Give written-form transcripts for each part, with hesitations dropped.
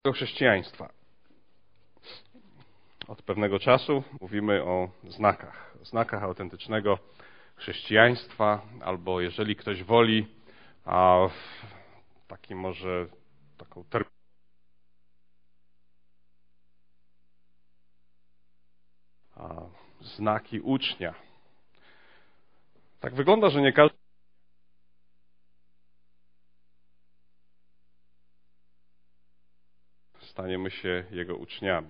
Chrześcijaństwa. Od pewnego czasu mówimy o znakach autentycznego chrześcijaństwa, albo jeżeli ktoś woli, taką znaki ucznia. Tak wygląda, że nie każdy staniemy się Jego uczniami.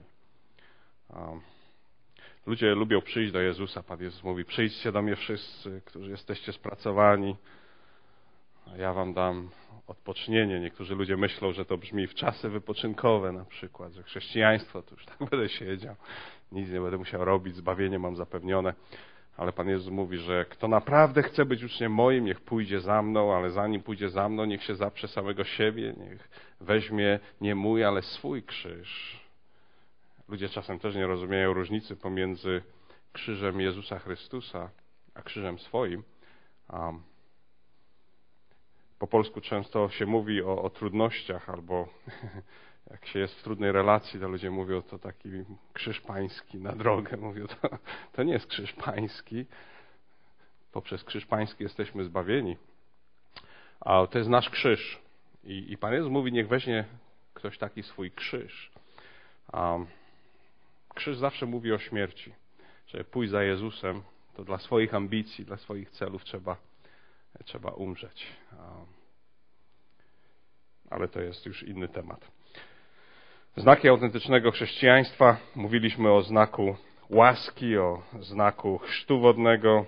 Ludzie lubią przyjść do Jezusa. Pan Jezus mówi: przyjdźcie do mnie wszyscy, którzy jesteście spracowani, a ja wam dam odpocznienie. Niektórzy ludzie myślą, że to brzmi w czasy wypoczynkowe na przykład, że chrześcijaństwo to już tak będę siedział, nic nie będę musiał robić, zbawienie mam zapewnione. Ale Pan Jezus mówi, że kto naprawdę chce być uczniem moim, niech pójdzie za mną, ale zanim pójdzie za mną, niech się zaprze samego siebie, niech weźmie nie mój, ale swój krzyż. Ludzie czasem też nie rozumieją różnicy pomiędzy krzyżem Jezusa Chrystusa a krzyżem swoim. Po polsku często się mówi o trudnościach, albo jak się jest w trudnej relacji, to ludzie mówią, to taki krzyż pański na drogę. Mówią, to nie jest krzyż pański. Poprzez krzyż pański jesteśmy zbawieni. A to jest nasz krzyż. I Pan Jezus mówi, niech weźmie ktoś taki swój krzyż. Krzyż zawsze mówi o śmierci. Żeby pójść za Jezusem, to dla swoich ambicji, dla swoich celów trzeba umrzeć. Ale to jest już inny temat. Znaki autentycznego chrześcijaństwa. Mówiliśmy o znaku łaski, o znaku chrztu wodnego.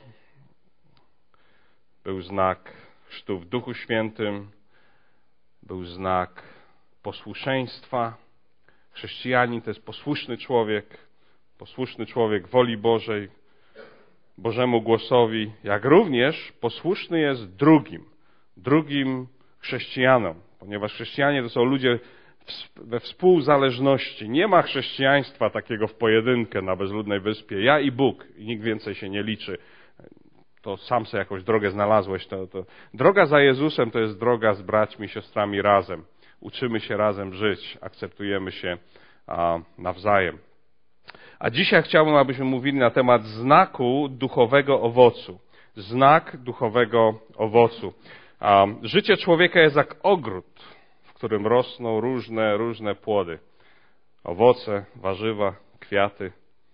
Był znak chrztu w Duchu Świętym. Był znak posłuszeństwa. Chrześcijanin to jest posłuszny człowiek woli Bożej, Bożemu głosowi, jak również posłuszny jest drugim chrześcijanom, ponieważ chrześcijanie to są ludzie we współzależności. Nie ma chrześcijaństwa takiego w pojedynkę na bezludnej wyspie. Ja i Bóg, i nikt więcej się nie liczy. To sam sobie jakąś drogę znalazłeś. Droga za Jezusem to jest droga z braćmi i siostrami razem. Uczymy się razem żyć, akceptujemy się nawzajem. A dzisiaj chciałbym, abyśmy mówili na temat znaku duchowego owocu. Znak duchowego owocu. Życie człowieka jest jak ogród, w którym rosną różne płody. Owoce, warzywa, kwiaty.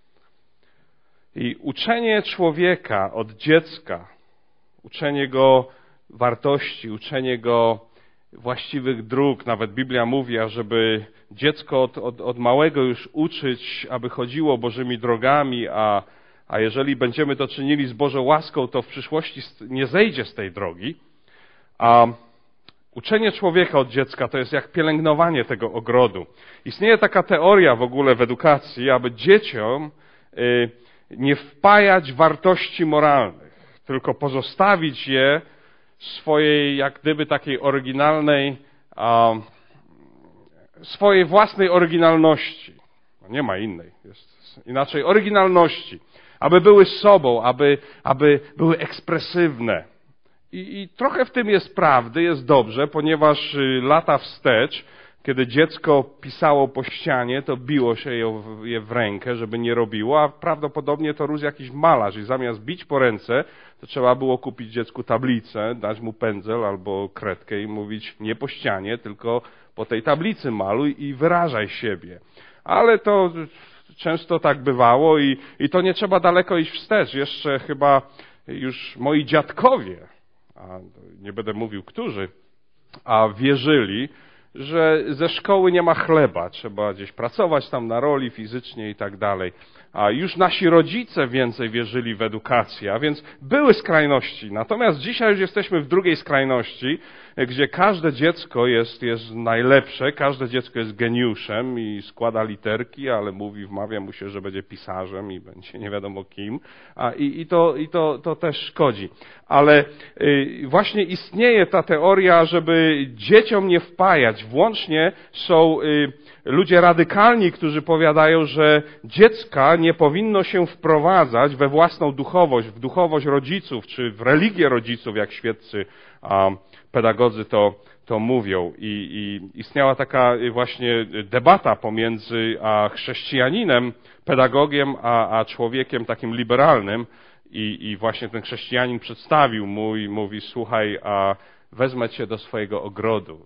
I uczenie człowieka od dziecka, uczenie go wartości, uczenie go właściwych dróg. Nawet Biblia mówi, żeby dziecko od małego już uczyć, aby chodziło Bożymi drogami, a jeżeli będziemy to czynili z Bożą łaską, to w przyszłości nie zejdzie z tej drogi. A uczenie człowieka od dziecka to jest jak pielęgnowanie tego ogrodu. Istnieje taka teoria w ogóle w edukacji, aby dzieciom nie wpajać wartości moralnych, tylko pozostawić je swojej, jak gdyby takiej oryginalnej, swojej własnej oryginalności. Nie ma innej, jest inaczej, oryginalności. Aby były sobą, aby były ekspresywne. I trochę w tym jest prawdy, jest dobrze, ponieważ lata wstecz, kiedy dziecko pisało po ścianie, to biło się je w rękę, żeby nie robiło, a prawdopodobnie to rósł jakiś malarz i zamiast bić po ręce, to trzeba było kupić dziecku tablicę, dać mu pędzel albo kredkę i mówić nie po ścianie, tylko po tej tablicy maluj i wyrażaj siebie. Ale to często tak bywało i to nie trzeba daleko iść wstecz. Jeszcze chyba już moi dziadkowie, a nie będę mówił którzy, a wierzyli, że ze szkoły nie ma chleba, trzeba gdzieś pracować tam na roli fizycznie i tak dalej. A już nasi rodzice więcej wierzyli w edukację, a więc były skrajności. Natomiast dzisiaj już jesteśmy w drugiej skrajności, gdzie każde dziecko jest najlepsze, każde dziecko jest geniuszem i składa literki, ale wmawia mu się, że będzie pisarzem i będzie nie wiadomo kim. I to też szkodzi. Ale właśnie istnieje ta teoria, żeby dzieciom nie wpajać. Włącznie są ludzie radykalni, którzy powiadają, że dziecka nie powinno się wprowadzać we własną duchowość, w duchowość rodziców, czy w religię rodziców, jak świeccy pedagodzy to mówią. I istniała taka właśnie debata pomiędzy chrześcijaninem, pedagogiem, a człowiekiem takim liberalnym. I właśnie ten chrześcijanin przedstawił mówi, słuchaj, wezmę cię do swojego ogrodu.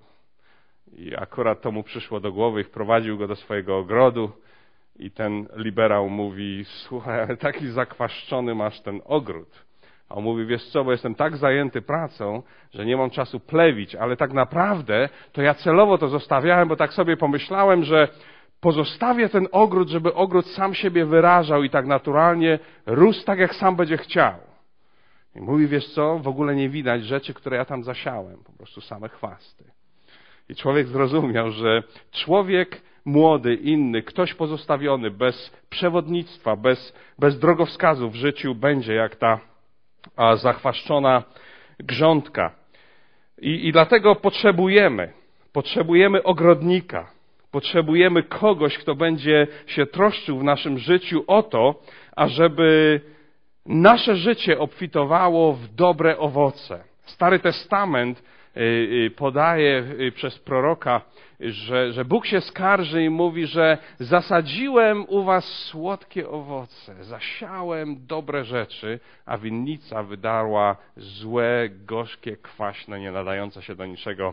I akurat to mu przyszło do głowy i wprowadził go do swojego ogrodu. I ten liberał mówi, słuchaj, ale taki zakwaszczony masz ten ogród. A on mówi, wiesz co, bo jestem tak zajęty pracą, że nie mam czasu plewić, ale tak naprawdę to ja celowo to zostawiałem, bo tak sobie pomyślałem, że pozostawię ten ogród, żeby ogród sam siebie wyrażał i tak naturalnie rósł tak, jak sam będzie chciał. I mówi, wiesz co, w ogóle nie widać rzeczy, które ja tam zasiałem, po prostu same chwasty. I człowiek zrozumiał, że człowiek młody, inny, ktoś pozostawiony, bez przewodnictwa, bez drogowskazu w życiu będzie jak ta zachwaszczona grządka. I dlatego potrzebujemy ogrodnika, potrzebujemy kogoś, kto będzie się troszczył w naszym życiu o to, ażeby nasze życie obfitowało w dobre owoce. Stary Testament podaje przez proroka, że Bóg się skarży i mówi, że zasadziłem u was słodkie owoce, zasiałem dobre rzeczy, a winnica wydarła złe, gorzkie, kwaśne, nie nadające się do niczego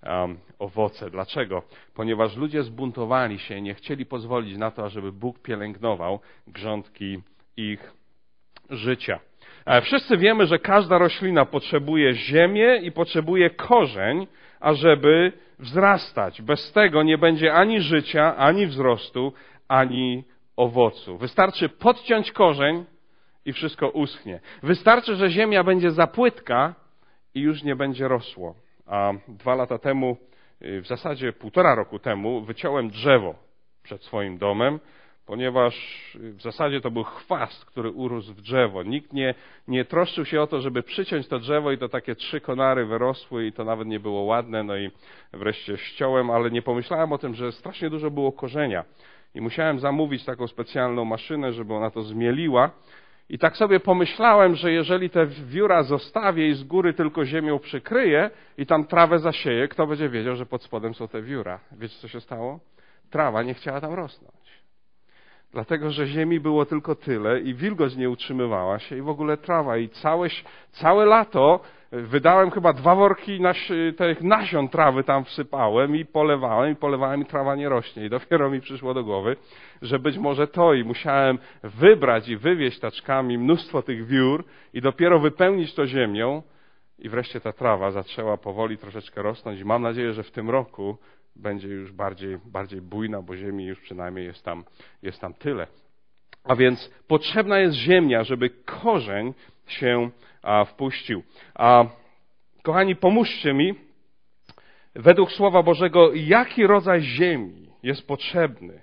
owoce. Dlaczego? Ponieważ ludzie zbuntowali się, nie chcieli pozwolić na to, ażeby Bóg pielęgnował grządki ich życia. Wszyscy wiemy, że każda roślina potrzebuje ziemię i potrzebuje korzeń, ażeby wzrastać. Bez tego nie będzie ani życia, ani wzrostu, ani owocu. Wystarczy podciąć korzeń i wszystko uschnie. Wystarczy, że ziemia będzie za płytka i już nie będzie rosło. A 2 lata temu, w zasadzie 1,5 roku temu, wyciąłem drzewo przed swoim domem, ponieważ w zasadzie to był chwast, który urósł w drzewo. Nikt nie troszczył się o to, żeby przyciąć to drzewo i to takie 3 konary wyrosły i to nawet nie było ładne. No i wreszcie ściąłem, ale nie pomyślałem o tym, że strasznie dużo było korzenia. I musiałem zamówić taką specjalną maszynę, żeby ona to zmieliła. I tak sobie pomyślałem, że jeżeli te wióra zostawię i z góry tylko ziemią przykryję i tam trawę zasieję, kto będzie wiedział, że pod spodem są te wióra? Wiecie, co się stało? Trawa nie chciała tam rosnąć. Dlatego, że ziemi było tylko tyle i wilgoć nie utrzymywała się i w ogóle trawa. I całe lato wydałem chyba 2 worki tych nasion trawy tam wsypałem i polewałem i trawa nie rośnie. I dopiero mi przyszło do głowy, że być może to i musiałem wybrać i wywieźć taczkami mnóstwo tych wiór i dopiero wypełnić to ziemią i wreszcie ta trawa zaczęła powoli troszeczkę rosnąć i mam nadzieję, że w tym roku będzie już bardziej bujna, bo ziemi już przynajmniej jest tam tyle. A więc potrzebna jest ziemia, żeby korzeń się wpuścił. Kochani, pomóżcie mi, według Słowa Bożego, jaki rodzaj ziemi jest potrzebny,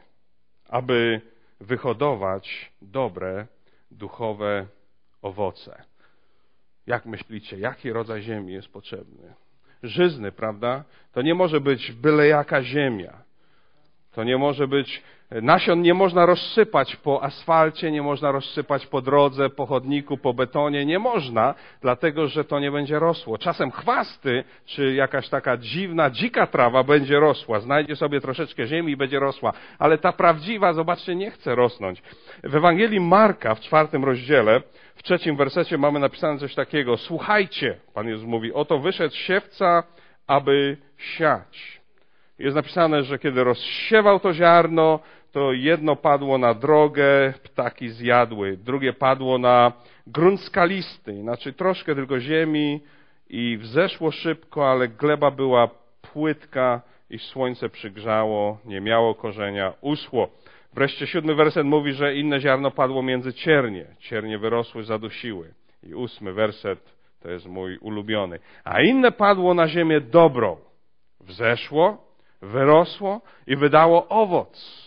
aby wyhodować dobre, duchowe owoce. Jak myślicie, jaki rodzaj ziemi jest potrzebny? Żyzny, prawda? To nie może być byle jaka ziemia. To nie może być, nasion nie można rozsypać po asfalcie, nie można rozsypać po drodze, po chodniku, po betonie. Nie można, dlatego że to nie będzie rosło. Czasem chwasty, czy jakaś taka dziwna, dzika trawa będzie rosła. Znajdzie sobie troszeczkę ziemi i będzie rosła. Ale ta prawdziwa, zobaczcie, nie chce rosnąć. W Ewangelii Marka, w 4 rozdziale, w 3 wersecie mamy napisane coś takiego. Słuchajcie, Pan Jezus mówi, oto wyszedł siewca, aby siać. Jest napisane, że kiedy rozsiewał to ziarno, to jedno padło na drogę, ptaki zjadły, drugie padło na grunt skalisty, znaczy troszkę tylko ziemi i wzeszło szybko, ale gleba była płytka i słońce przygrzało, nie miało korzenia, uschło. Wreszcie 7 werset mówi, że inne ziarno padło między ciernie. Ciernie wyrosły, zadusiły. I 8 werset to jest mój ulubiony. A inne padło na ziemię dobrą. Wzeszło, wyrosło i wydało owoc.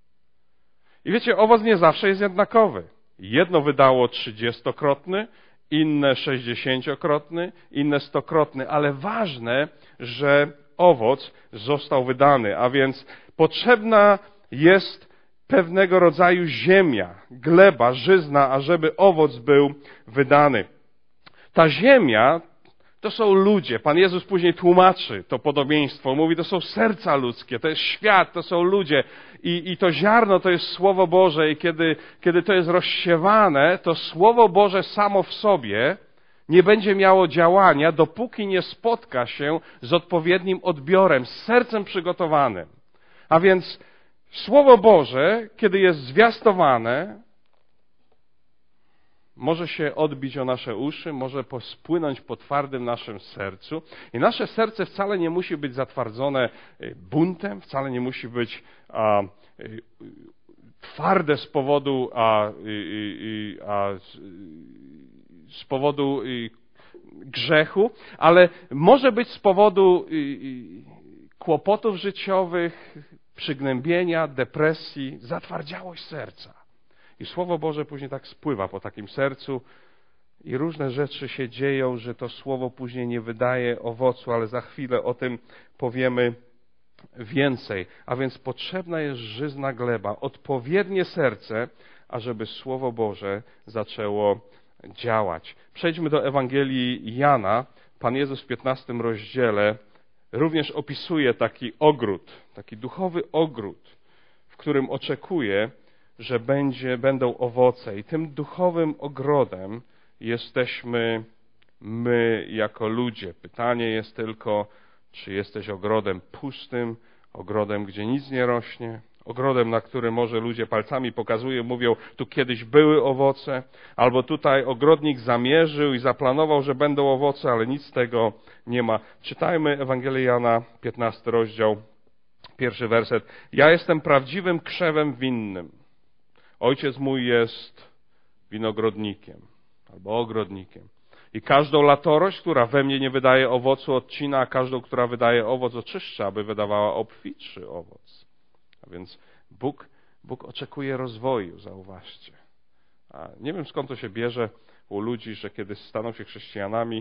I wiecie, owoc nie zawsze jest jednakowy. Jedno wydało 30-krotny, inne 60-krotny, inne 100-krotny, ale ważne, że owoc został wydany. A więc potrzebna jest pewnego rodzaju ziemia, gleba, żyzna, ażeby owoc był wydany. Ta ziemia to są ludzie. Pan Jezus później tłumaczy to podobieństwo. Mówi, to są serca ludzkie, to jest świat, to są ludzie. I to ziarno to jest Słowo Boże i kiedy to jest rozsiewane, to Słowo Boże samo w sobie nie będzie miało działania, dopóki nie spotka się z odpowiednim odbiorem, z sercem przygotowanym. A więc Słowo Boże, kiedy jest zwiastowane, może się odbić o nasze uszy, może spłynąć po twardym naszym sercu. I nasze serce wcale nie musi być zatwardzone buntem, wcale nie musi być twarde z powodu grzechu, ale może być z powodu kłopotów życiowych, przygnębienia, depresji, zatwardziałość serca. I Słowo Boże później tak spływa po takim sercu i różne rzeczy się dzieją, że to Słowo później nie wydaje owocu, ale za chwilę o tym powiemy więcej. A więc potrzebna jest żyzna gleba, odpowiednie serce, ażeby Słowo Boże zaczęło działać. Przejdźmy do Ewangelii Jana. Pan Jezus w 15 rozdziale również opisuje taki ogród, taki duchowy ogród, w którym oczekuje, że będą owoce. I tym duchowym ogrodem jesteśmy my jako ludzie. Pytanie jest tylko, czy jesteś ogrodem pustym, ogrodem, gdzie nic nie rośnie, ogrodem, na który może ludzie palcami pokazują, mówią, tu kiedyś były owoce, albo tutaj ogrodnik zamierzył i zaplanował, że będą owoce, ale nic z tego nie ma. Czytajmy Ewangelię Jana, 15 rozdział, 1 werset. Ja jestem prawdziwym krzewem winnym. Ojciec mój jest winogrodnikiem albo ogrodnikiem. I każdą latorość, która we mnie nie wydaje owocu, odcina, a każdą, która wydaje owoc, oczyszcza, aby wydawała obfitszy owoc. A więc Bóg oczekuje rozwoju, zauważcie. A nie wiem, skąd to się bierze u ludzi, że kiedy staną się chrześcijanami,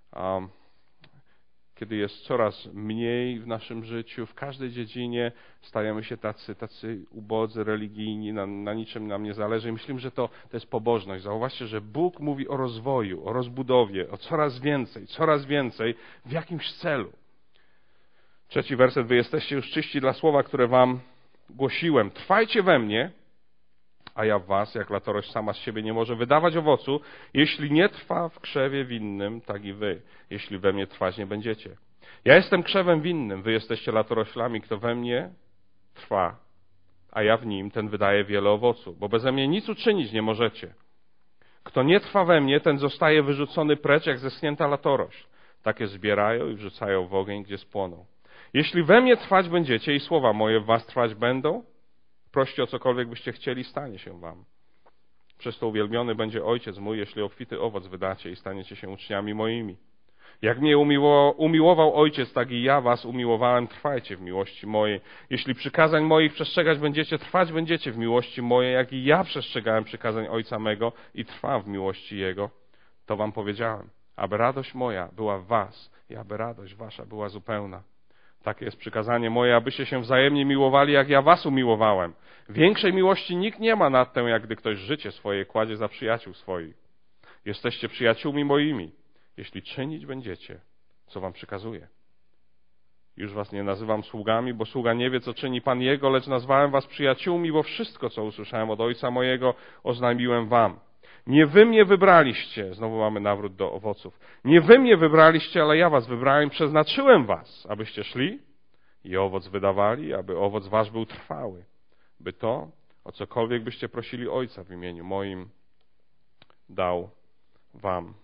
kiedy jest coraz mniej w naszym życiu, w każdej dziedzinie stajemy się tacy ubodzy, religijni, na niczym nam nie zależy. I myślimy, że to jest pobożność. Zauważcie, że Bóg mówi o rozwoju, o rozbudowie, o coraz więcej w jakimś celu. 3 werset. Wy jesteście już czyści dla słowa, które wam głosiłem. Trwajcie we mnie, a ja w was, jak latorość sama z siebie nie może wydawać owocu, jeśli nie trwa w krzewie winnym, tak i wy, jeśli we mnie trwać nie będziecie. Ja jestem krzewem winnym, wy jesteście latoroślami, kto we mnie trwa, a ja w nim, ten wydaje wiele owocu, bo beze mnie nic uczynić nie możecie. Kto nie trwa we mnie, ten zostaje wyrzucony precz, jak zeschnięta latorośl. Takie zbierają i wrzucają w ogień, gdzie spłoną. Jeśli we mnie trwać będziecie i słowa moje w was trwać będą, proście o cokolwiek byście chcieli, stanie się wam. Przez to uwielbiony będzie Ojciec mój, jeśli obfity owoc wydacie i staniecie się uczniami moimi. Jak mnie umiłował Ojciec, tak i ja was umiłowałem, trwajcie w miłości mojej. Jeśli przykazań moich przestrzegać będziecie, trwać będziecie w miłości mojej, jak i ja przestrzegałem przykazań Ojca mego i trwam w miłości Jego. To wam powiedziałem, aby radość moja była w was i aby radość wasza była zupełna. Takie jest przykazanie moje, abyście się wzajemnie miłowali, jak ja was umiłowałem. Większej miłości nikt nie ma nad tę, jak gdy ktoś życie swoje kładzie za przyjaciół swoich. Jesteście przyjaciółmi moimi, jeśli czynić będziecie, co wam przykazuję. Już was nie nazywam sługami, bo sługa nie wie, co czyni Pan Jego, lecz nazwałem was przyjaciółmi, bo wszystko, co usłyszałem od Ojca mojego, oznajmiłem wam. Nie wy mnie wybraliście, znowu mamy nawrót do owoców. Nie wy mnie wybraliście, ale ja was wybrałem, przeznaczyłem was, abyście szli i owoc wydawali, aby owoc wasz był trwały, by to, o cokolwiek byście prosili Ojca w imieniu moim, dał wam.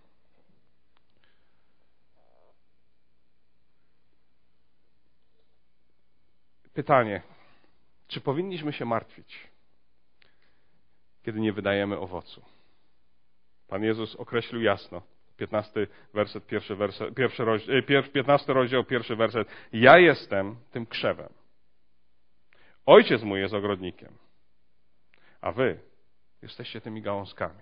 Pytanie, czy powinniśmy się martwić, kiedy nie wydajemy owocu? Pan Jezus określił jasno, 15 rozdział, 1 werset. Ja jestem tym krzewem. Ojciec mój jest ogrodnikiem, a wy jesteście tymi gałązkami,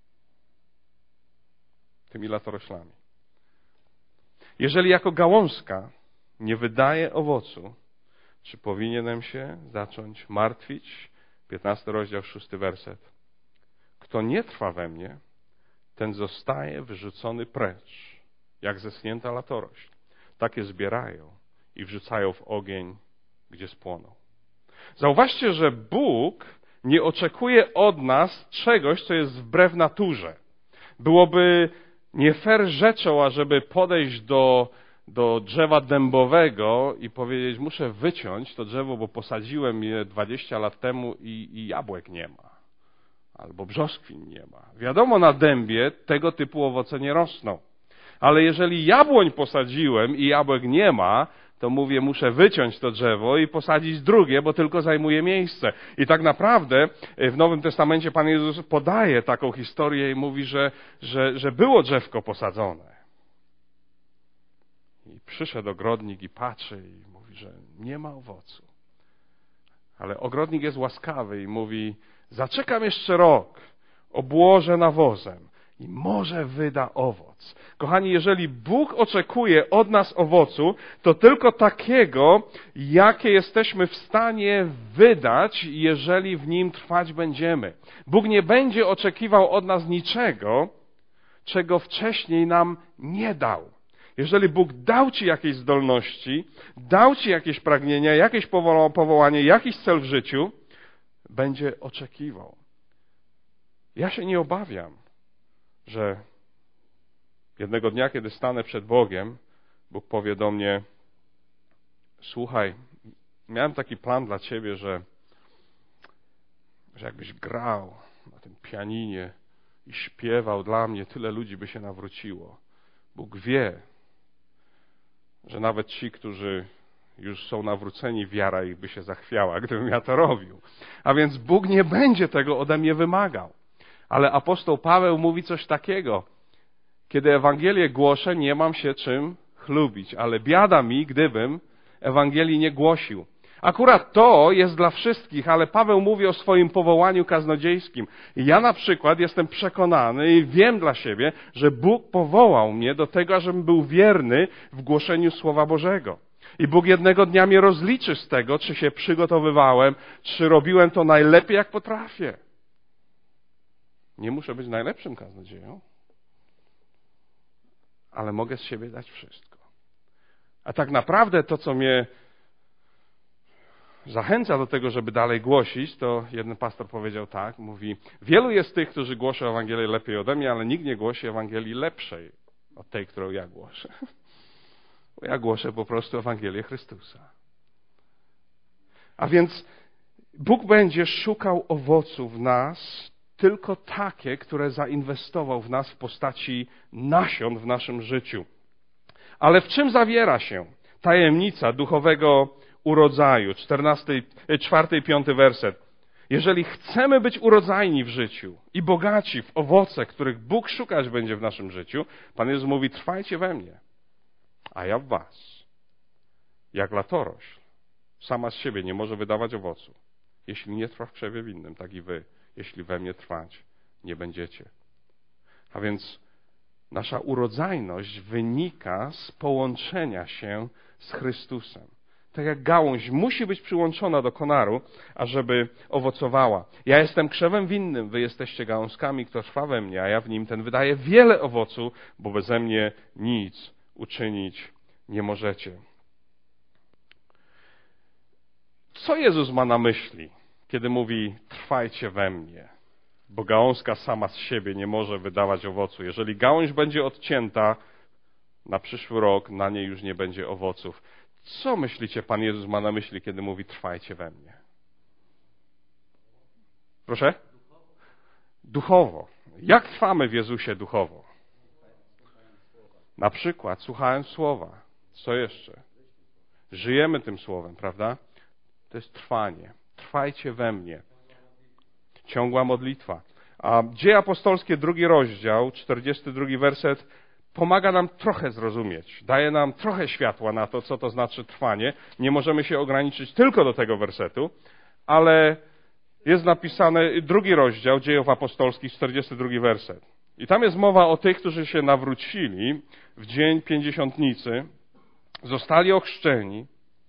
tymi latoroślami. Jeżeli jako gałązka nie wydaje owocu, czy powinienem się zacząć martwić? 15 rozdział, 6 werset. Kto nie trwa we mnie, ten zostaje wyrzucony precz, jak zeschnięta latorośl. Takie zbierają i wrzucają w ogień, gdzie spłoną. Zauważcie, że Bóg nie oczekuje od nas czegoś, co jest wbrew naturze. Byłoby nie fair rzeczą, ażeby podejść do drzewa dębowego i powiedzieć, muszę wyciąć to drzewo, bo posadziłem je 20 lat temu i jabłek nie ma. Albo brzoskwin nie ma. Wiadomo, na dębie tego typu owoce nie rosną. Ale jeżeli jabłoń posadziłem i jabłek nie ma, to mówię, muszę wyciąć to drzewo i posadzić drugie, bo tylko zajmuje miejsce. I tak naprawdę w Nowym Testamencie Pan Jezus podaje taką historię i mówi, że było drzewko posadzone. I przyszedł ogrodnik i patrzy i mówi, że nie ma owocu. Ale ogrodnik jest łaskawy i mówi, zaczekam jeszcze rok, obłożę nawozem i może wyda owoc. Kochani, jeżeli Bóg oczekuje od nas owocu, to tylko takiego, jakie jesteśmy w stanie wydać, jeżeli w nim trwać będziemy. Bóg nie będzie oczekiwał od nas niczego, czego wcześniej nam nie dał. Jeżeli Bóg dał ci jakieś zdolności, dał ci jakieś pragnienia, jakieś powołanie, jakiś cel w życiu, będzie oczekiwał. Ja się nie obawiam, że jednego dnia, kiedy stanę przed Bogiem, Bóg powie do mnie, słuchaj, miałem taki plan dla ciebie, że jakbyś grał na tym pianinie i śpiewał dla mnie, tyle ludzi by się nawróciło. Bóg wie, że nawet ci, którzy już są nawróceni, wiara ich by się zachwiała, gdybym ja to robił. A więc Bóg nie będzie tego ode mnie wymagał. Ale apostoł Paweł mówi coś takiego. Kiedy Ewangelię głoszę, nie mam się czym chlubić, ale biada mi, gdybym Ewangelii nie głosił. Akurat to jest dla wszystkich, ale Paweł mówi o swoim powołaniu kaznodziejskim. I ja na przykład jestem przekonany i wiem dla siebie, że Bóg powołał mnie do tego, żebym był wierny w głoszeniu Słowa Bożego. I Bóg jednego dnia mnie rozliczy z tego, czy się przygotowywałem, czy robiłem to najlepiej, jak potrafię. Nie muszę być najlepszym kaznodzieją, ale mogę z siebie dać wszystko. A tak naprawdę to, co mnie zachęca do tego, żeby dalej głosić, to jeden pastor powiedział tak, mówi, wielu jest tych, którzy głoszą Ewangelię lepiej ode mnie, ale nikt nie głosi Ewangelii lepszej od tej, którą ja głoszę. Bo ja głoszę po prostu Ewangelię Chrystusa. A więc Bóg będzie szukał owoców w nas, tylko takie, które zainwestował w nas w postaci nasion w naszym życiu. Ale w czym zawiera się tajemnica duchowego urodzaju? 4 i 5 werset. Jeżeli chcemy być urodzajni w życiu i bogaci w owoce, których Bóg szukać będzie w naszym życiu, Pan Jezus mówi, trwajcie we mnie, a ja w was. Jak latorośl sama z siebie nie może wydawać owocu, jeśli nie trwa w krzewie winnym, tak i wy, jeśli we mnie trwać nie będziecie. A więc nasza urodzajność wynika z połączenia się z Chrystusem. Tak jak gałąź musi być przyłączona do konaru, ażeby owocowała. Ja jestem krzewem winnym, wy jesteście gałązkami, kto trwa we mnie, a ja w nim, ten wydaje wiele owocu, bo beze mnie nic uczynić nie możecie. Co Jezus ma na myśli, kiedy mówi trwajcie we mnie? Bo gałązka sama z siebie nie może wydawać owocu. Jeżeli gałąź będzie odcięta na przyszły rok, na niej już nie będzie owoców. Co myślicie, Pan Jezus ma na myśli, kiedy mówi trwajcie we mnie? Proszę? Duchowo. Jak trwamy w Jezusie duchowo? Na przykład słuchając Słowa. Co jeszcze? Żyjemy tym Słowem, prawda? To jest trwanie. Trwajcie we mnie. Ciągła modlitwa. A Dzieje Apostolskie, 2 rozdział, 42 werset, pomaga nam trochę zrozumieć. Daje nam trochę światła na to, co to znaczy trwanie. Nie możemy się ograniczyć tylko do tego wersetu, ale jest napisane 2 rozdział Dziejów Apostolskich, 42 werset. I tam jest mowa o tych, którzy się nawrócili w dzień Pięćdziesiątnicy, zostali ochrzczeni.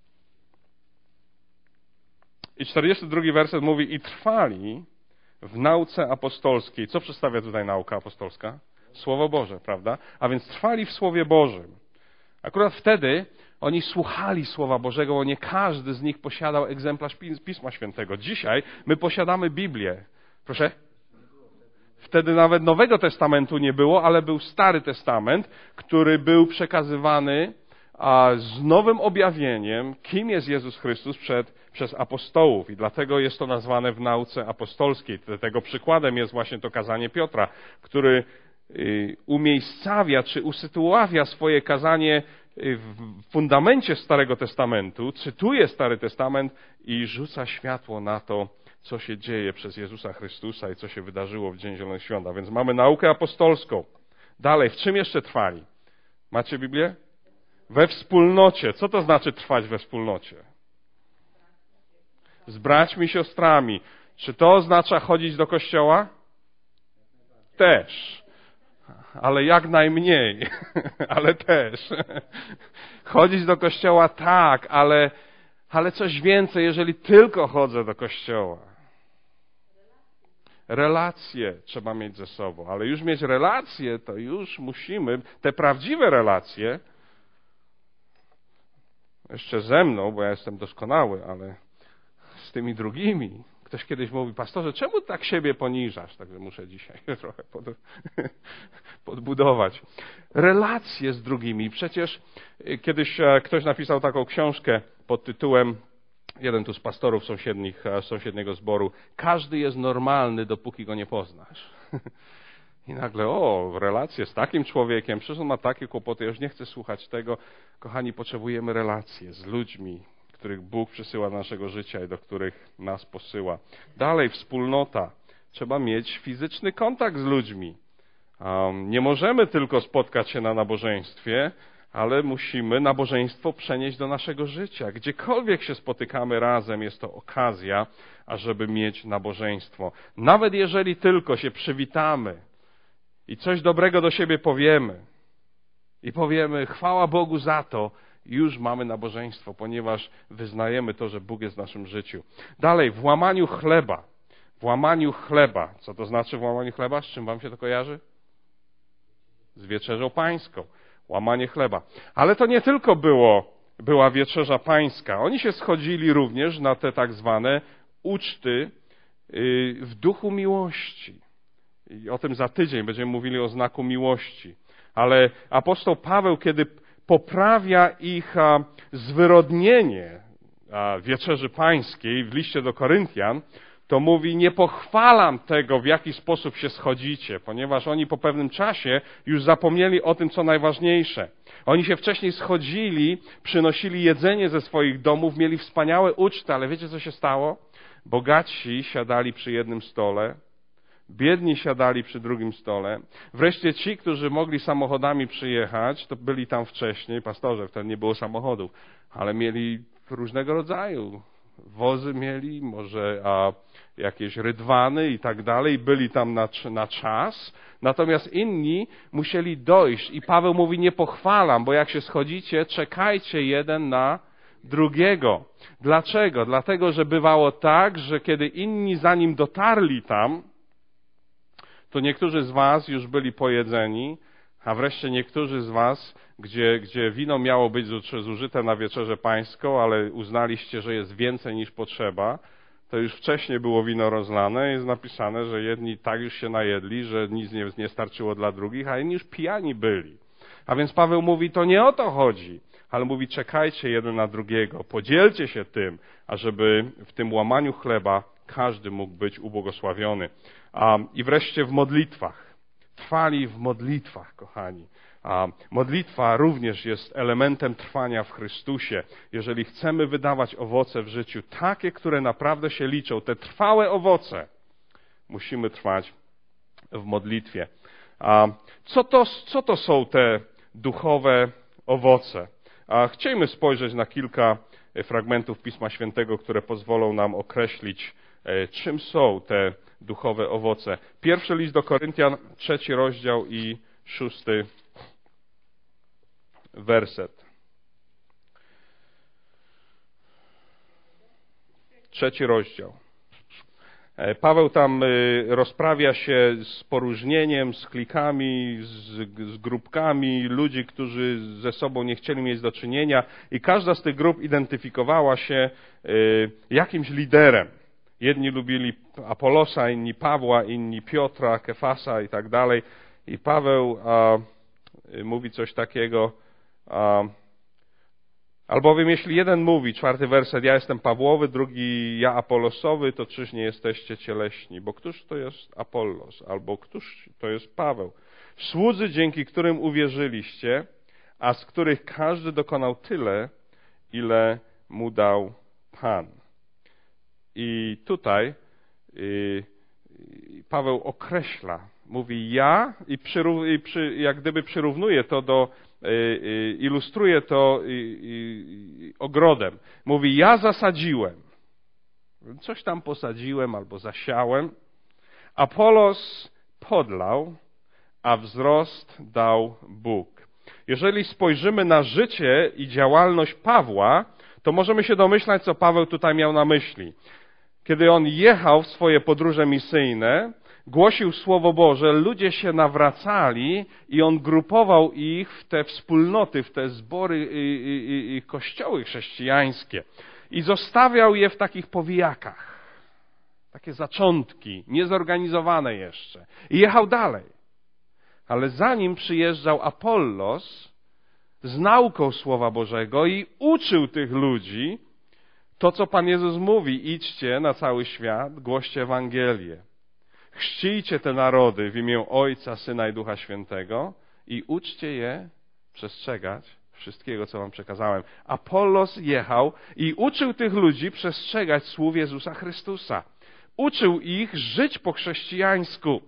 I 42 werset mówi, i trwali w nauce apostolskiej. Co przedstawia tutaj nauka apostolska? Słowo Boże, prawda? A więc trwali w Słowie Bożym. Akurat wtedy oni słuchali Słowa Bożego, bo nie każdy z nich posiadał egzemplarz Pisma Świętego. Dzisiaj my posiadamy Biblię. Proszę? Wtedy nawet Nowego Testamentu nie było, ale był Stary Testament, który był przekazywany z nowym objawieniem, kim jest Jezus Chrystus przez apostołów. I dlatego jest to nazwane w nauce apostolskiej. Tego przykładem jest właśnie to kazanie Piotra, który umiejscawia czy usytuowia swoje kazanie w fundamencie Starego Testamentu, cytuje Stary Testament i rzuca światło na to, co się dzieje przez Jezusa Chrystusa i co się wydarzyło w Dzień Zielonych Świąt. A więc mamy naukę apostolską. Dalej, w czym jeszcze trwali? Macie Biblię? We wspólnocie. Co to znaczy trwać we wspólnocie? Z braćmi i siostrami. Czy to oznacza chodzić do kościoła? Też. Ale jak najmniej. Ale też. Chodzić do kościoła tak, ale coś więcej, jeżeli tylko chodzę do kościoła. Relacje trzeba mieć ze sobą, ale już mieć relacje, to już musimy, te prawdziwe relacje, jeszcze ze mną, bo ja jestem doskonały, ale z tymi drugimi. Ktoś kiedyś mówi, pastorze, czemu tak siebie poniżasz? Także muszę dzisiaj trochę podbudować. Relacje z drugimi. Przecież kiedyś ktoś napisał taką książkę pod tytułem, jeden tu z pastorów sąsiedniego zboru, każdy jest normalny, dopóki go nie poznasz. I nagle, relacje z takim człowiekiem, przecież on ma takie kłopoty, ja już nie chcę słuchać tego. Kochani, potrzebujemy relacje z ludźmi, których Bóg przysyła do naszego życia i do których nas posyła. Dalej, wspólnota. Trzeba mieć fizyczny kontakt z ludźmi. Nie możemy tylko spotkać się na nabożeństwie, ale musimy nabożeństwo przenieść do naszego życia. Gdziekolwiek się spotykamy razem, jest to okazja, ażeby mieć nabożeństwo. Nawet jeżeli tylko się przywitamy i coś dobrego do siebie powiemy i powiemy chwała Bogu za to, już mamy nabożeństwo, ponieważ wyznajemy to, że Bóg jest w naszym życiu. Dalej, w łamaniu chleba. W łamaniu chleba. Co to znaczy w łamaniu chleba? Z czym wam się to kojarzy? Z wieczerzą pańską. Łamanie chleba. Ale to nie tylko była wieczerza pańska. Oni się schodzili również na te tak zwane uczty w duchu miłości. I o tym za tydzień będziemy mówili o znaku miłości. Ale apostoł Paweł, kiedy poprawia ich zwyrodnienie wieczerzy pańskiej w liście do Koryntian, to mówi, nie pochwalam tego, w jaki sposób się schodzicie, ponieważ oni po pewnym czasie już zapomnieli o tym, co najważniejsze. Oni się wcześniej schodzili, przynosili jedzenie ze swoich domów, mieli wspaniałe uczty, ale wiecie, co się stało? Bogatsi siadali przy jednym stole, biedni siadali przy drugim stole. Wreszcie ci, którzy mogli samochodami przyjechać, to byli tam wcześniej, pastorze, wtedy nie było samochodów, ale mieli różnego rodzaju. Wozy mieli, może jakieś rydwany i tak dalej, byli tam na czas. Natomiast inni musieli dojść i Paweł mówi, nie pochwalam, bo jak się schodzicie, czekajcie jeden na drugiego. Dlaczego? Dlatego, że bywało tak, że kiedy inni zanim dotarli tam, to niektórzy z was już byli pojedzeni, a wreszcie niektórzy z was, gdzie wino miało być zużyte na wieczerzę pańską, ale uznaliście, że jest więcej niż potrzeba, to już wcześniej było wino rozlane i jest napisane, że jedni tak już się najedli, że nic nie starczyło dla drugich, a inni już pijani byli. A więc Paweł mówi, to nie o to chodzi, ale mówi, czekajcie jeden na drugiego, podzielcie się tym, ażeby w tym łamaniu chleba każdy mógł być ubłogosławiony. I wreszcie w modlitwach. Trwali w modlitwach, kochani. Modlitwa również jest elementem trwania w Chrystusie. Jeżeli chcemy wydawać owoce w życiu, takie, które naprawdę się liczą, te trwałe owoce, musimy trwać w modlitwie. Co to są te duchowe owoce? Chcielibyśmy spojrzeć na kilka fragmentów Pisma Świętego, które pozwolą nam określić, czym są te duchowe owoce. Pierwszy list do Koryntian, 3 rozdział i 6 werset. 3 rozdział. Paweł tam rozprawia się z poróżnieniem, z klikami, z grupkami ludzi, którzy ze sobą nie chcieli mieć do czynienia i każda z tych grup identyfikowała się jakimś liderem. Jedni lubili Apolosa, inni Pawła, inni Piotra, Kefasa i tak dalej. I Paweł mówi coś takiego, albowiem jeśli jeden mówi, 4 werset, ja jestem Pawłowy, drugi ja Apolosowy, to czyż nie jesteście cieleśni? Bo któż to jest Apollos? Albo któż to jest Paweł? Słudzy, dzięki którym uwierzyliście, a z których każdy dokonał tyle, ile mu dał Pan. I tutaj Paweł określa, mówi ja i jak gdyby przyrównuje to do, ilustruje to ogrodem. Mówi ja zasadziłem, coś tam posadziłem albo zasiałem, Apolos podlał, a wzrost dał Bóg. Jeżeli spojrzymy na życie i działalność Pawła, to możemy się domyślać, co Paweł tutaj miał na myśli. Kiedy on jechał w swoje podróże misyjne, głosił Słowo Boże, ludzie się nawracali i on grupował ich w te wspólnoty, w te zbory i kościoły chrześcijańskie i zostawiał je w takich powijakach. Takie zaczątki, niezorganizowane jeszcze. I jechał dalej. Ale zanim przyjeżdżał Apollos z nauką Słowa Bożego i uczył tych ludzi, to, co Pan Jezus mówi, idźcie na cały świat, głoście Ewangelię. Chrzcijcie te narody w imię Ojca, Syna i Ducha Świętego i uczcie je przestrzegać wszystkiego, co wam przekazałem. Apollos jechał i uczył tych ludzi przestrzegać słów Jezusa Chrystusa. Uczył ich żyć po chrześcijańsku.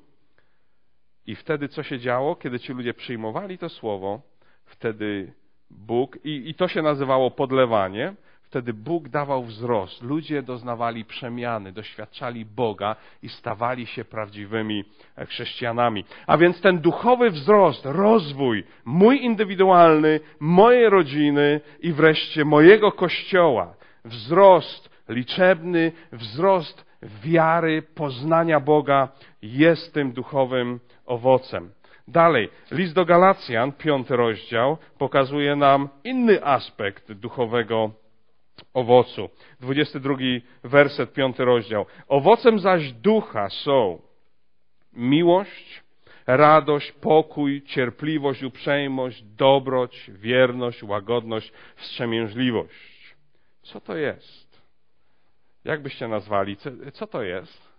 I wtedy co się działo? Kiedy ci ludzie przyjmowali to słowo, wtedy Bóg, i to się nazywało podlewanie, wtedy Bóg dawał wzrost. Ludzie doznawali przemiany, doświadczali Boga i stawali się prawdziwymi chrześcijanami. A więc ten duchowy wzrost, rozwój, mój indywidualny, mojej rodziny i wreszcie mojego Kościoła. Wzrost liczebny, wzrost wiary, poznania Boga jest tym duchowym owocem. Dalej, list do Galacjan, 5 rozdział, pokazuje nam inny aspekt duchowego owocu. 22 werset, 5 rozdział. Owocem zaś ducha są miłość, radość, pokój, cierpliwość, uprzejmość, dobroć, wierność, łagodność, wstrzemięźliwość. Co to jest? Jak byście nazwali? Co to jest?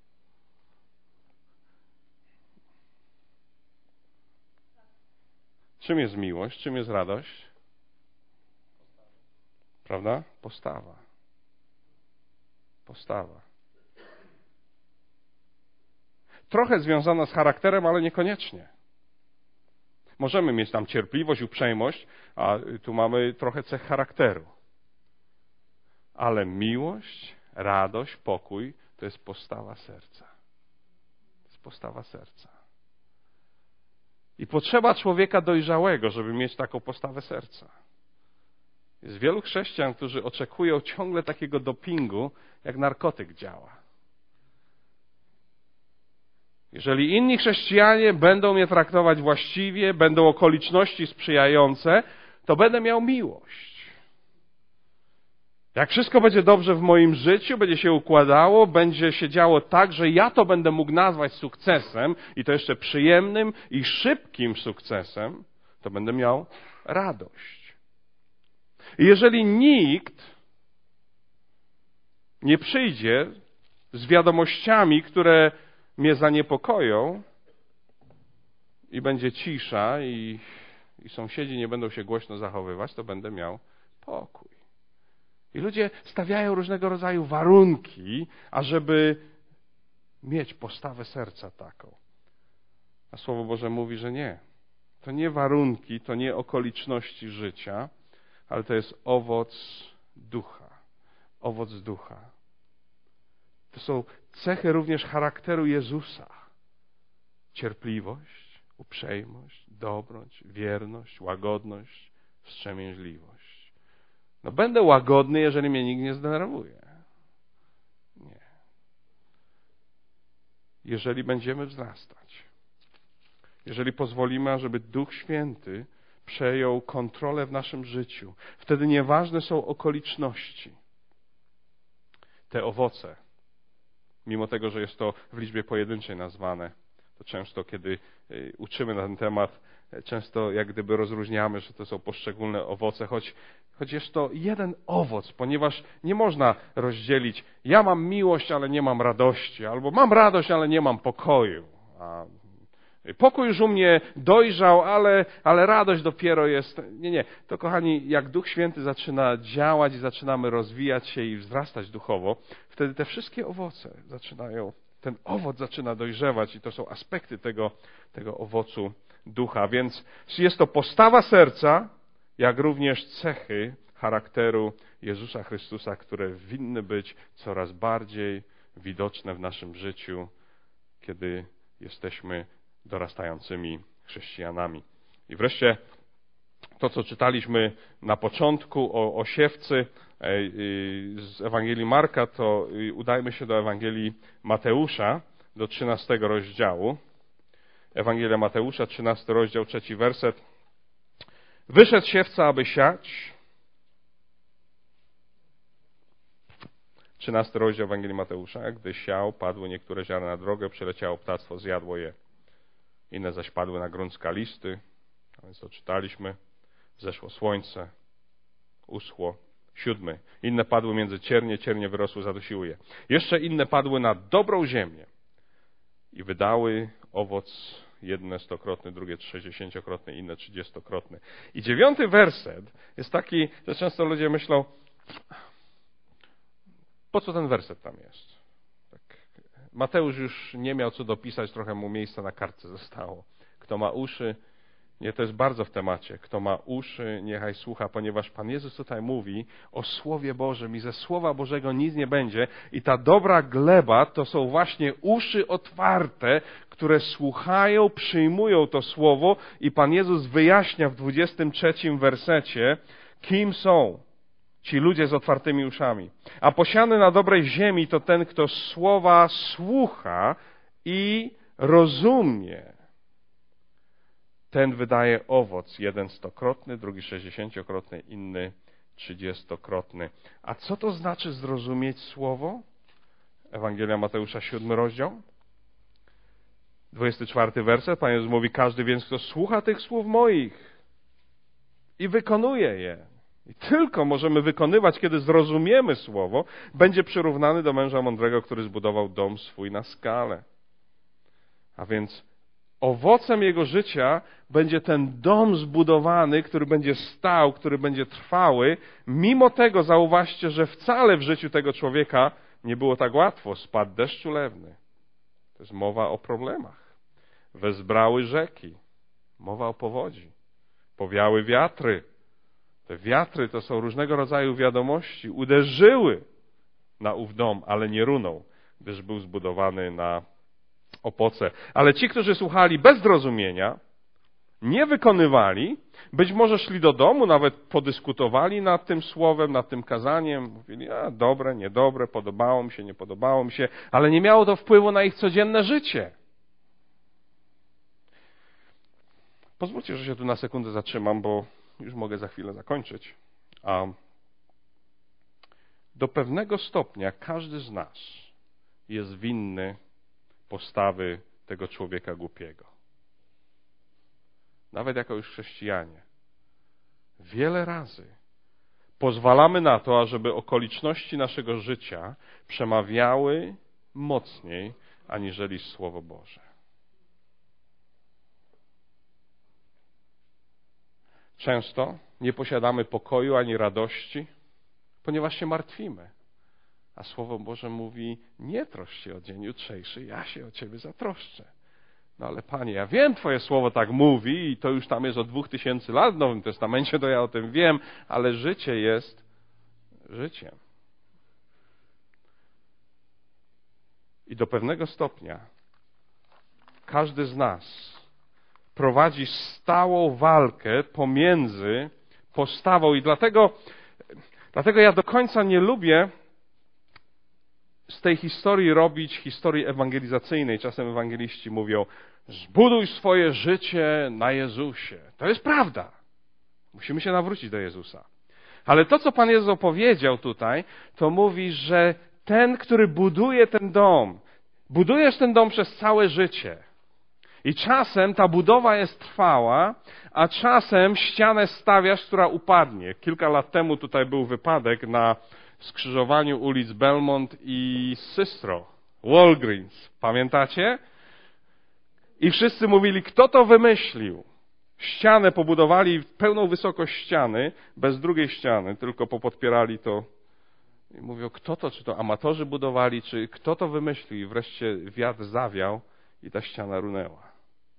Czym jest miłość? Czym jest radość? Prawda? Postawa. Postawa. Trochę związana z charakterem, ale niekoniecznie. Możemy mieć tam cierpliwość, uprzejmość, a tu mamy trochę cech charakteru. Ale miłość, radość, pokój to jest postawa serca. To jest postawa serca. I potrzeba człowieka dojrzałego, żeby mieć taką postawę serca. Jest wielu chrześcijan, którzy oczekują ciągle takiego dopingu, jak narkotyk działa. Jeżeli inni chrześcijanie będą mnie traktować właściwie, będą okoliczności sprzyjające, to będę miał miłość. Jak wszystko będzie dobrze w moim życiu, będzie się układało, będzie się działo tak, że ja to będę mógł nazwać sukcesem i to jeszcze przyjemnym i szybkim sukcesem, to będę miał radość. I jeżeli nikt nie przyjdzie z wiadomościami, które mnie zaniepokoją i będzie cisza i sąsiedzi nie będą się głośno zachowywać, to będę miał pokój. I ludzie stawiają różnego rodzaju warunki, ażeby mieć postawę serca taką. A Słowo Boże mówi, że nie. To nie warunki, to nie okoliczności życia, ale to jest owoc ducha. Owoc ducha. To są cechy również charakteru Jezusa. Cierpliwość, uprzejmość, dobroć, wierność, łagodność, wstrzemięźliwość. No będę łagodny, jeżeli mnie nikt nie zdenerwuje. Nie. jeżeli będziemy wzrastać. Jeżeli pozwolimy, ażeby Duch Święty przejął kontrolę w naszym życiu. Wtedy nieważne są okoliczności. Te owoce, mimo tego, że jest to w liczbie pojedynczej nazwane, to często, kiedy uczymy na ten temat, często jak gdyby rozróżniamy, że to są poszczególne owoce, choć jest to jeden owoc, ponieważ nie można rozdzielić, ja mam miłość, ale nie mam radości, albo mam radość, ale nie mam pokoju. A pokój już u mnie dojrzał, ale radość dopiero jest. Nie. To, kochani, jak Duch Święty zaczyna działać i zaczynamy rozwijać się i wzrastać duchowo, wtedy te wszystkie owoce zaczynają, ten owoc zaczyna dojrzewać i to są aspekty tego owocu ducha. Więc jest to postawa serca, jak również cechy charakteru Jezusa Chrystusa, które winny być coraz bardziej widoczne w naszym życiu, kiedy jesteśmy dorastającymi chrześcijanami. I wreszcie to, co czytaliśmy na początku o siewcy z Ewangelii Marka, to udajmy się do Ewangelii Mateusza, do 13 rozdziału. Ewangelia Mateusza, 13 rozdział, 3 werset. Wyszedł siewca, aby siać. 13 rozdział Ewangelii Mateusza. Gdy siał, padły niektóre ziarna na drogę, przyleciało ptactwo, zjadło je. Inne zaś padły na grunt skalisty. A więc to czytaliśmy. Zeszło słońce, uschło. 7. Inne padły między ciernie wyrosły, zadusiły je. Jeszcze inne padły na dobrą ziemię i wydały owoc, jedne 100-krotny, drugie 60-krotny, inne 30-krotny. I 9 werset jest taki, że często ludzie myślą, po co ten werset tam jest? Tak. Mateusz już nie miał co dopisać, trochę mu miejsca na kartce zostało. Kto ma uszy, nie, to jest bardzo w temacie. Kto ma uszy, niechaj słucha, ponieważ Pan Jezus tutaj mówi o Słowie Bożym i ze Słowa Bożego nic nie będzie. I ta dobra gleba to są właśnie uszy otwarte, które słuchają, przyjmują to Słowo i Pan Jezus wyjaśnia w 23 wersecie, kim są ci ludzie z otwartymi uszami. A posiany na dobrej ziemi to ten, kto Słowa słucha i rozumie. Ten wydaje owoc, jeden 100-krotny, drugi 60-krotny, inny 30-krotny. A co to znaczy zrozumieć Słowo? Ewangelia Mateusza, 7 rozdział, 24 werset. Pan Jezus mówi, każdy więc, kto słucha tych słów moich i wykonuje je, i tylko możemy wykonywać, kiedy zrozumiemy Słowo, będzie przyrównany do męża mądrego, który zbudował dom swój na skale. A więc owocem jego życia będzie ten dom zbudowany, który będzie stał, który będzie trwały. Mimo tego zauważcie, że wcale w życiu tego człowieka nie było tak łatwo. Spadł deszcz ulewny. To jest mowa o problemach. Wezbrały rzeki. Mowa o powodzi. Powiały wiatry. Te wiatry to są różnego rodzaju wiadomości. Uderzyły na ów dom, ale nie runął, gdyż był zbudowany na opoce. Ale ci, którzy słuchali bez zrozumienia, nie wykonywali, być może szli do domu, nawet podyskutowali nad tym słowem, nad tym kazaniem, mówili, dobre, niedobre, podobało mi się, nie podobało mi się, ale nie miało to wpływu na ich codzienne życie. Pozwólcie, że się tu na sekundę zatrzymam, bo już mogę za chwilę zakończyć. A do pewnego stopnia każdy z nas jest winny postawy tego człowieka głupiego. Nawet jako już chrześcijanie. Wiele razy pozwalamy na to, ażeby okoliczności naszego życia przemawiały mocniej, aniżeli Słowo Boże. Często nie posiadamy pokoju ani radości, ponieważ się martwimy. A Słowo Boże mówi, nie troszcz się o dzień jutrzejszy, ja się o Ciebie zatroszczę. No ale Panie, ja wiem, Twoje Słowo tak mówi i to już tam jest od 2000 lat w Nowym Testamencie, to ja o tym wiem, ale życie jest życiem. I do pewnego stopnia każdy z nas prowadzi stałą walkę pomiędzy postawą i dlatego ja do końca nie lubię z tej historii robić historii ewangelizacyjnej. Czasem ewangeliści mówią, zbuduj swoje życie na Jezusie. To jest prawda. Musimy się nawrócić do Jezusa. Ale to, co Pan Jezus opowiedział tutaj, to mówi, że ten, który buduje ten dom, budujesz ten dom przez całe życie. I czasem ta budowa jest trwała, a czasem ścianę stawiasz, która upadnie. Kilka lat temu tutaj był wypadek na skrzyżowaniu ulic Belmont i Systro, Walgreens. Pamiętacie? I wszyscy mówili, kto to wymyślił? Ścianę pobudowali, pełną wysokość ściany, bez drugiej ściany, tylko popodpierali to. I mówią, kto to, czy to amatorzy budowali, czy kto to wymyślił? I wreszcie wiatr zawiał i ta ściana runęła.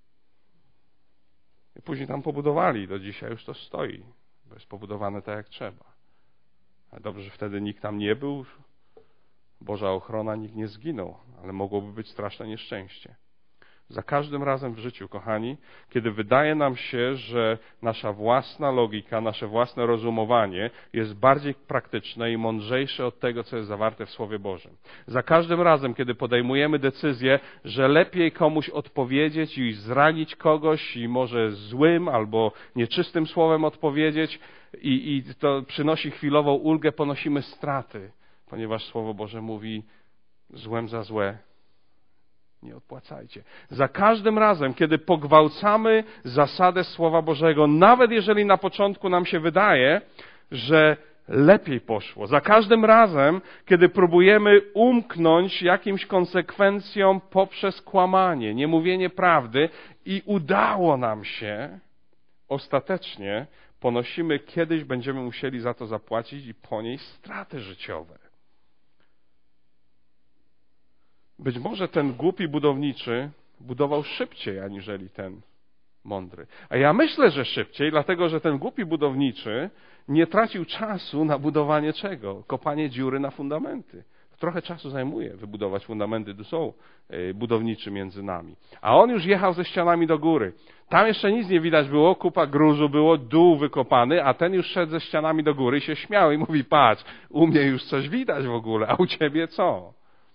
I później tam pobudowali, do dzisiaj już to stoi, bo jest pobudowane tak jak trzeba. Ale dobrze, że wtedy nikt tam nie był, Boża ochrona, nikt nie zginął, ale mogłoby być straszne nieszczęście. Za każdym razem w życiu, kochani, kiedy wydaje nam się, że nasza własna logika, nasze własne rozumowanie jest bardziej praktyczne i mądrzejsze od tego, co jest zawarte w Słowie Bożym. Za każdym razem, kiedy podejmujemy decyzję, że lepiej komuś odpowiedzieć i zranić kogoś i może złym albo nieczystym słowem odpowiedzieć i to przynosi chwilową ulgę, ponosimy straty, ponieważ Słowo Boże mówi złem za złe nie odpłacajcie. Za każdym razem, kiedy pogwałcamy zasadę Słowa Bożego, nawet jeżeli na początku nam się wydaje, że lepiej poszło, za każdym razem, kiedy próbujemy umknąć jakimś konsekwencjom poprzez kłamanie, niemówienie prawdy i udało nam się, ostatecznie kiedyś będziemy musieli za to zapłacić i ponieść straty życiowe. Być może ten głupi budowniczy budował szybciej, aniżeli ten mądry. A ja myślę, że szybciej, dlatego że ten głupi budowniczy nie tracił czasu na budowanie czego? Kopanie dziury na fundamenty. Trochę czasu zajmuje wybudować fundamenty, tu są budowniczy między nami. A on już jechał ze ścianami do góry. Tam jeszcze nic nie widać było, kupa gruzu było, dół wykopany, a ten już szedł ze ścianami do góry i się śmiał i mówi, patrz, u mnie już coś widać w ogóle, a u ciebie co?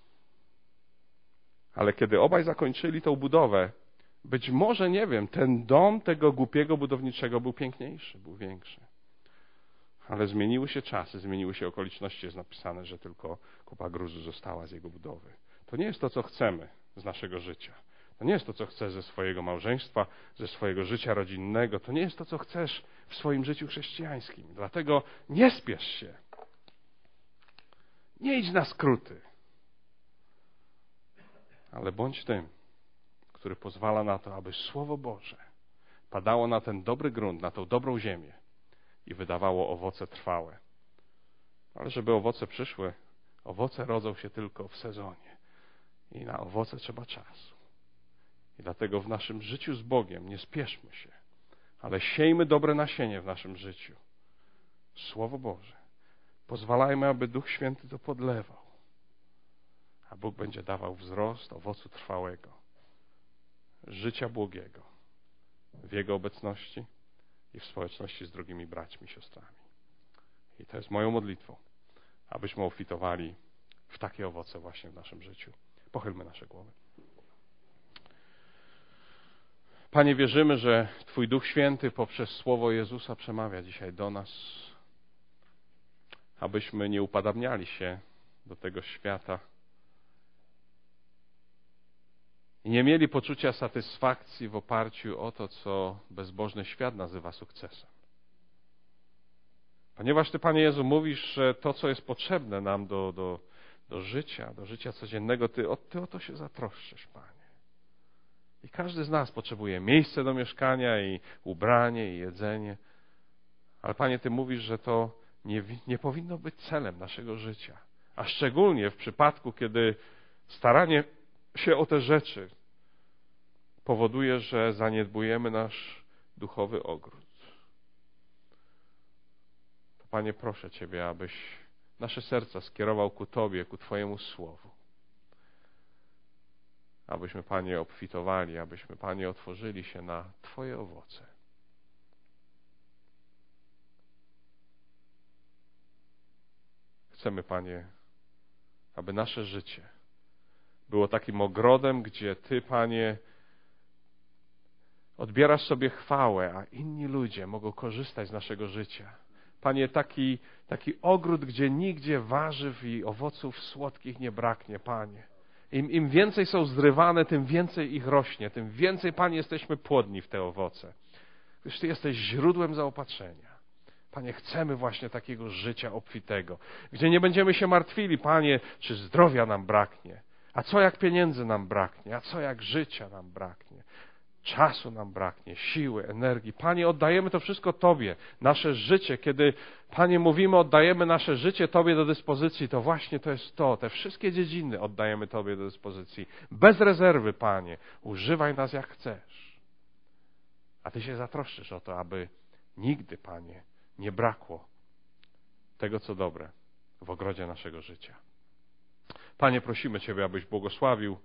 Ale kiedy obaj zakończyli tą budowę, być może, nie wiem, ten dom tego głupiego budowniczego był piękniejszy, był większy. Ale zmieniły się czasy, zmieniły się okoliczności. Jest napisane, że tylko kupa gruzu została z jego budowy. To nie jest to, co chcemy z naszego życia. To nie jest to, co chcesz ze swojego małżeństwa, ze swojego życia rodzinnego. To nie jest to, co chcesz w swoim życiu chrześcijańskim. Dlatego nie spiesz się. Nie idź na skróty. Ale bądź tym, który pozwala na to, aby Słowo Boże padało na ten dobry grunt, na tą dobrą ziemię i wydawało owoce trwałe. Ale żeby owoce przyszły, owoce rodzą się tylko w sezonie. I na owoce trzeba czasu. I dlatego w naszym życiu z Bogiem nie spieszmy się, ale siejmy dobre nasienie w naszym życiu. Słowo Boże. Pozwalajmy, aby Duch Święty to podlewał. A Bóg będzie dawał wzrost owocu trwałego, życia błogiego w Jego obecności i w społeczności z drugimi braćmi i siostrami. I to jest moją modlitwą, abyśmy obfitowali w takie owoce właśnie w naszym życiu. Pochylmy nasze głowy. Panie, wierzymy, że Twój Duch Święty poprzez Słowo Jezusa przemawia dzisiaj do nas, abyśmy nie upadabniali się do tego świata i nie mieli poczucia satysfakcji w oparciu o to, co bezbożny świat nazywa sukcesem. Ponieważ Ty, Panie Jezu, mówisz, że to, co jest potrzebne nam do życia codziennego, Ty o to się zatroszczysz, Panie. I każdy z nas potrzebuje miejsce do mieszkania i ubranie i jedzenie. Ale Panie, Ty mówisz, że to nie powinno być celem naszego życia. A szczególnie w przypadku, kiedy staranie się o te rzeczy powoduje, że zaniedbujemy nasz duchowy ogród. To, Panie, proszę Ciebie, abyś nasze serca skierował ku Tobie, ku Twojemu Słowu. Abyśmy, Panie, obfitowali, abyśmy, Panie, otworzyli się na Twoje owoce. Chcemy, Panie, aby nasze życie było takim ogrodem, gdzie Ty, Panie, odbierasz sobie chwałę, a inni ludzie mogą korzystać z naszego życia. Panie, taki ogród, gdzie nigdzie warzyw i owoców słodkich nie braknie, Panie. Im więcej są zrywane, tym więcej ich rośnie, tym więcej, Panie, jesteśmy płodni w te owoce. Gdyż Ty jesteś źródłem zaopatrzenia. Panie, chcemy właśnie takiego życia obfitego, gdzie nie będziemy się martwili, Panie, czy zdrowia nam braknie, a co jak pieniędzy nam braknie, a co jak życia nam braknie, czasu nam braknie, siły, energii. Panie, oddajemy to wszystko Tobie, nasze życie. Kiedy, Panie, mówimy, oddajemy nasze życie Tobie do dyspozycji, to właśnie to jest to. Te wszystkie dziedziny oddajemy Tobie do dyspozycji. Bez rezerwy, Panie. Używaj nas jak chcesz. A Ty się zatroszczysz o to, aby nigdy, Panie, nie brakło tego, co dobre w ogrodzie naszego życia. Panie, prosimy Ciebie, abyś błogosławił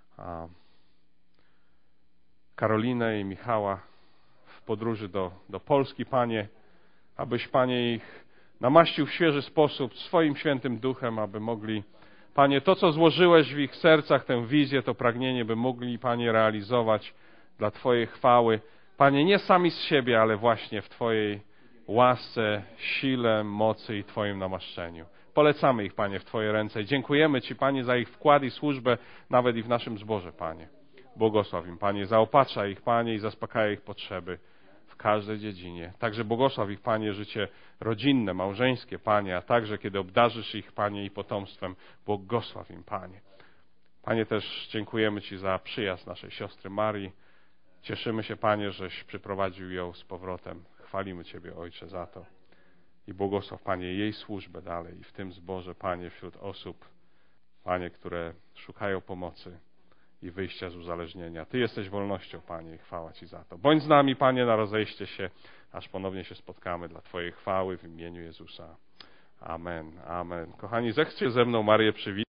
Karolinę i Michała w podróży do Polski, Panie, abyś, Panie, ich namaścił w świeży sposób swoim świętym duchem, aby mogli, Panie, to, co złożyłeś w ich sercach, tę wizję, to pragnienie, by mogli, Panie, realizować dla Twojej chwały. Panie, nie sami z siebie, ale właśnie w Twojej łasce, sile, mocy i Twoim namaszczeniu. Polecamy ich, Panie, w Twoje ręce. Dziękujemy Ci, Panie, za ich wkład i służbę, nawet i w naszym zborze, Panie. Błogosław im, Panie, zaopatrzaj ich, Panie, i zaspokajaj ich potrzeby w każdej dziedzinie. Także błogosław ich, Panie, życie rodzinne, małżeńskie, Panie, a także kiedy obdarzysz ich, Panie, i potomstwem, błogosław im, Panie. Panie, też dziękujemy Ci za przyjazd naszej siostry Marii. Cieszymy się, Panie, żeś przyprowadził ją z powrotem. Chwalimy Ciebie, Ojcze, za to. I błogosław, Panie, jej służbę dalej i w tym zborze, Panie, wśród osób, Panie, które szukają pomocy i wyjścia z uzależnienia. Ty jesteś wolnością, Panie, i chwała Ci za to. Bądź z nami, Panie, na rozejście się, aż ponownie się spotkamy dla Twojej chwały w imieniu Jezusa. Amen. Amen. Kochani, zechciecie ze mną Marię przywitać.